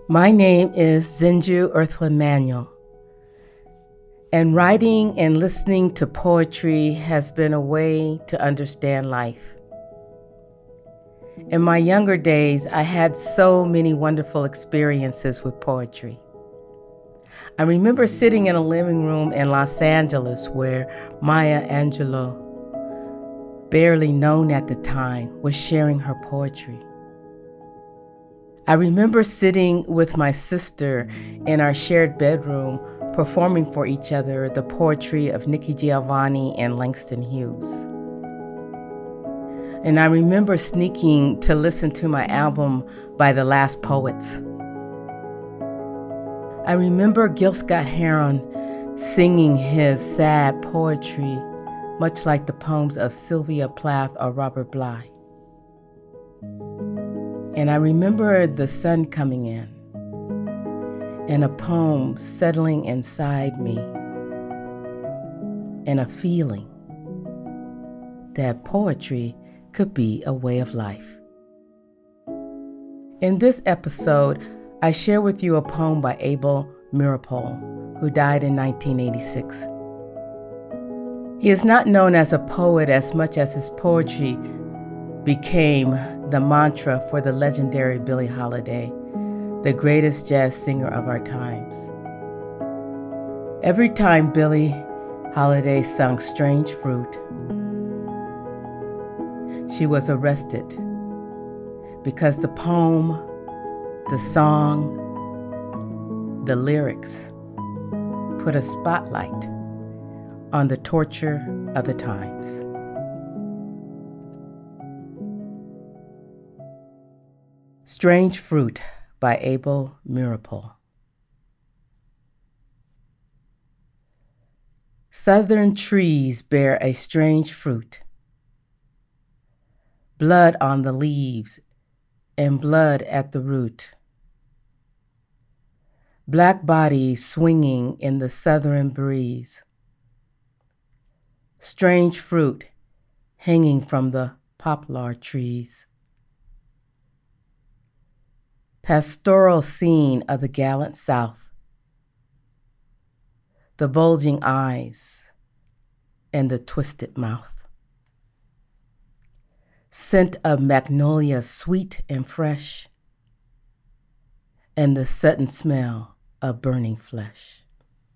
My name is Zinju Earthla Manuel, and writing and listening to poetry has been a way to understand life. In my younger days, I had so many wonderful experiences with poetry. I remember sitting in a living room in Los Angeles where Maya Angelou, barely known at the time, was sharing her poetry. I remember sitting with my sister in our shared bedroom, performing for each other the poetry of Nikki Giovanni and Langston Hughes. And I remember sneaking to listen to my album by The Last Poets. I remember Gil Scott-Heron singing his sad poetry, much like the poems of Sylvia Plath or Robert Bly. And I remember the sun coming in and a poem settling inside me and a feeling that poetry could be a way of life. In this episode, I share with you a poem by Abel Meeropol, who died in 1986. He is not known as a poet as much as his poetry became the mantra for the legendary Billie Holiday, the greatest jazz singer of our times. Every time Billie Holiday sung Strange Fruit, she was arrested because the poem, the song, the lyrics put a spotlight on the torture of the times. Strange Fruit by Abel Meeropol. Southern trees bear a strange fruit, blood on the leaves and blood at the root. Black bodies swinging in the southern breeze. Strange fruit hanging from the poplar trees. Pastoral scene of the gallant South. The bulging eyes and the twisted mouth. Scent of magnolia sweet and fresh, and the sudden smell of burning flesh.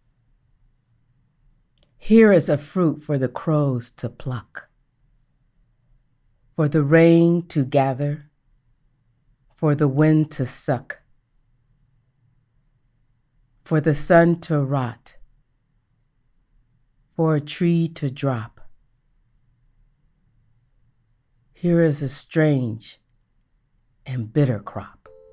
Here is a fruit for the crows to pluck, for the rain to gather, for the wind to suck, for the sun to rot, for a tree to drop. Here is a strange and bitter crop.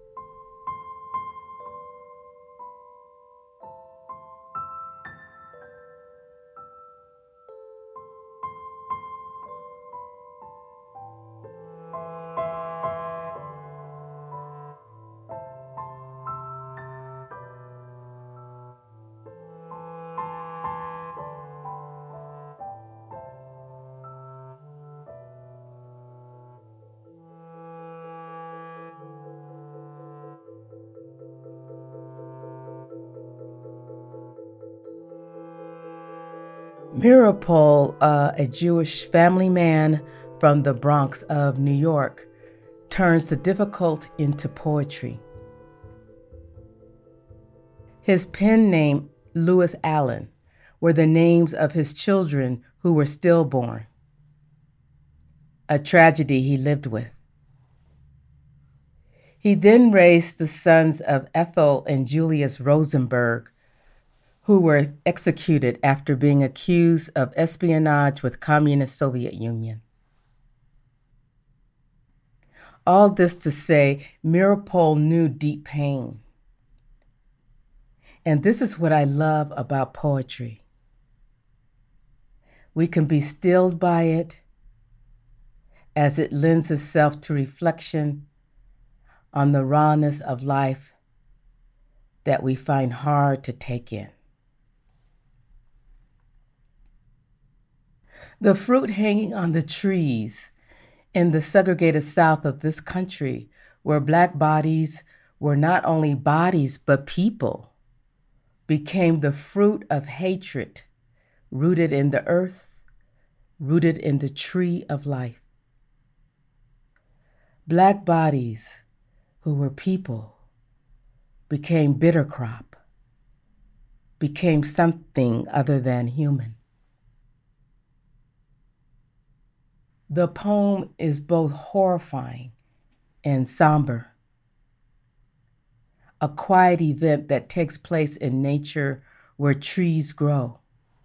Meeropol, a Jewish family man from the Bronx of New York, turns the difficult into poetry. His pen name, Lewis Allen, were the names of his children who were stillborn, a tragedy he lived with. He then raised the sons of Ethel and Julius Rosenberg, who were executed after being accused of espionage with Communist Soviet Union. All this to say, Meeropol knew deep pain. And this is what I love about poetry. We can be stilled by it as it lends itself to reflection on the rawness of life that we find hard to take in. The fruit hanging on the trees in the segregated South of this country, where Black bodies where not only bodies but people became the fruit of hatred, rooted in the earth, rooted in the tree of life. Black bodies who were people became bitter crop, became something other than human. The poem is both horrifying and somber, a quiet event that takes place in nature where trees grow.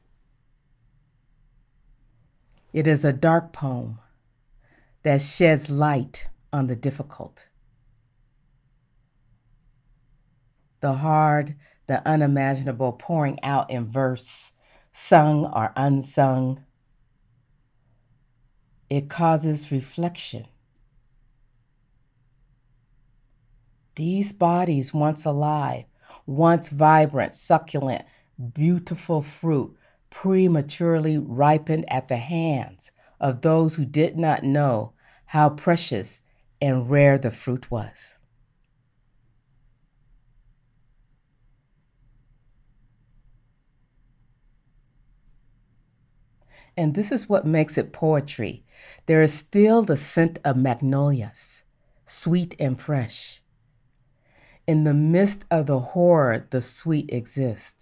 It is a dark poem that sheds light on the difficult, the hard, the unimaginable pouring out in verse, sung or unsung. It causes reflection. These bodies, once alive, once vibrant, succulent, beautiful fruit, prematurely ripened at the hands of those who did not know how precious and rare the fruit was. And this is what makes it poetry. There is still the scent of magnolias, sweet and fresh. In the midst of the horror, the sweet exists.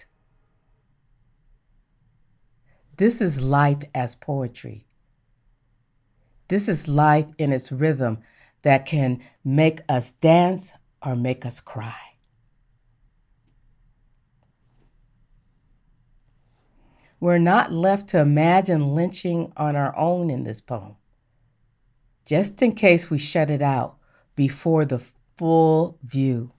This is life as poetry. This is life in its rhythm that can make us dance or make us cry. We're not left to imagine lynching on our own in this poem, just in case we shut it out before the full view.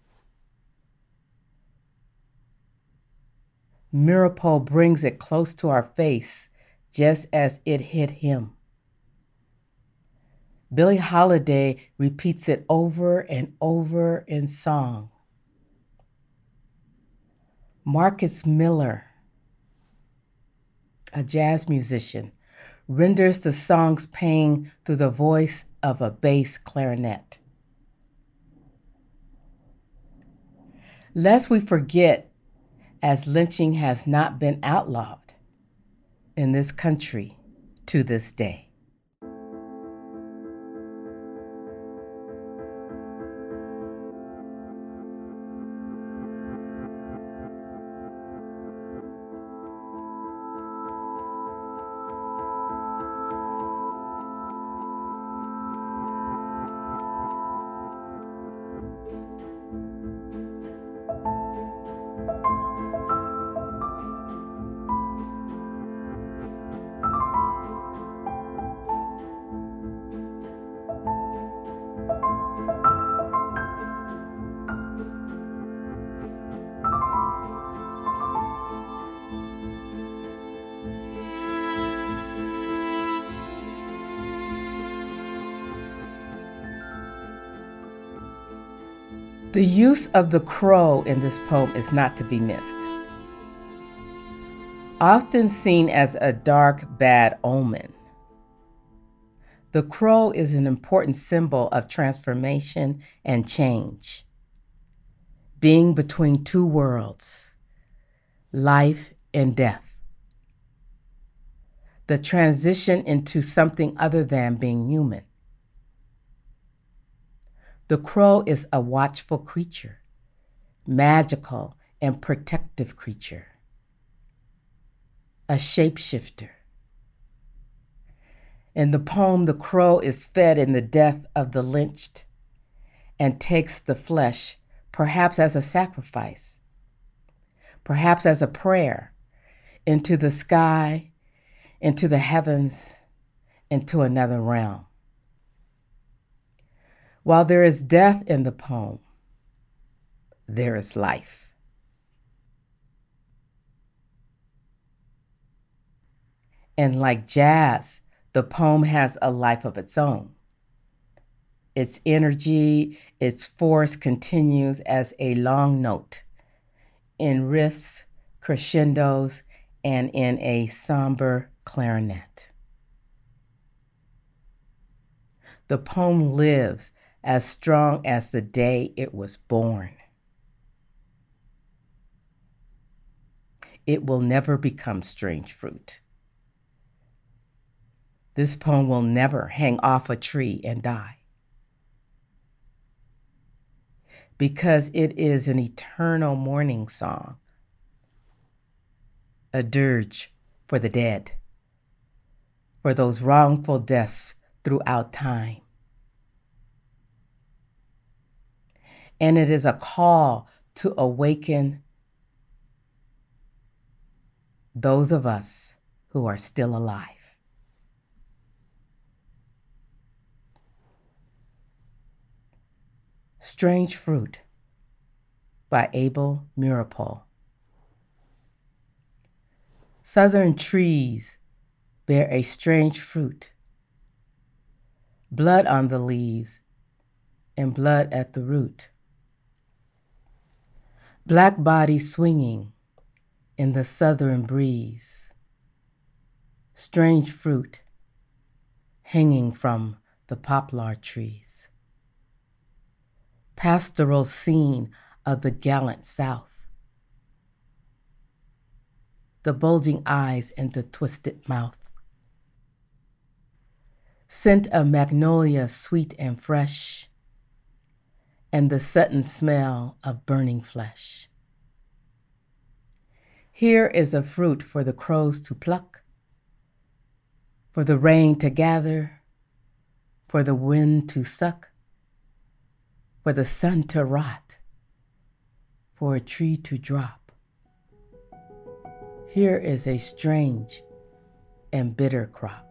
Meeropol brings it close to our face, just as it hit him. Billie Holiday repeats it over and over in song. Marcus Miller, a jazz musician, renders the song's pain through the voice of a bass clarinet. Lest we forget, as lynching has not been outlawed in this country to this day. The use of the crow in this poem is not to be missed. Often seen as a dark, bad omen, the crow is an important symbol of transformation and change, being between two worlds, life and death. The transition into something other than being human. The crow is a watchful creature, magical and protective creature, a shapeshifter. In the poem, the crow is fed in the death of the lynched and takes the flesh, perhaps as a sacrifice, perhaps as a prayer, into the sky, into the heavens, into another realm. While there is death in the poem, there is life. And like jazz, the poem has a life of its own. Its energy, its force continues as a long note in riffs, crescendos, and in a somber clarinet. The poem lives as strong as the day it was born. It will never become strange fruit. This poem will never hang off a tree and die, because it is an eternal mourning song, a dirge for the dead, for those wrongful deaths throughout time. And it is a call to awaken those of us who are still alive. Strange Fruit by Abel Meeropol. Southern trees bear a strange fruit, blood on the leaves and blood at the root. Black bodies swinging in the southern breeze, strange fruit hanging from the poplar trees. Pastoral scene of the gallant South, the bulging eyes and the twisted mouth. Scent of magnolia sweet and fresh, and the sudden smell of burning flesh. Here is a fruit for the crows to pluck, for the rain to gather, for the wind to suck, for the sun to rot, for a tree to drop. Here is a strange and bitter crop.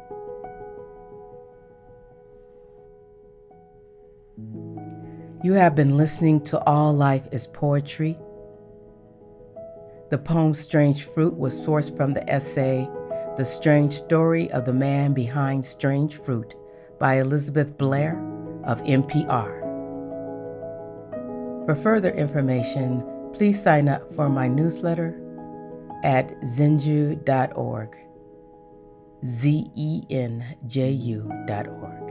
You have been listening to All Life is Poetry. The poem Strange Fruit was sourced from the essay The Strange Story of the Man Behind Strange Fruit by Elizabeth Blair of NPR. For further information, please sign up for my newsletter at zenju.org, zenju.org.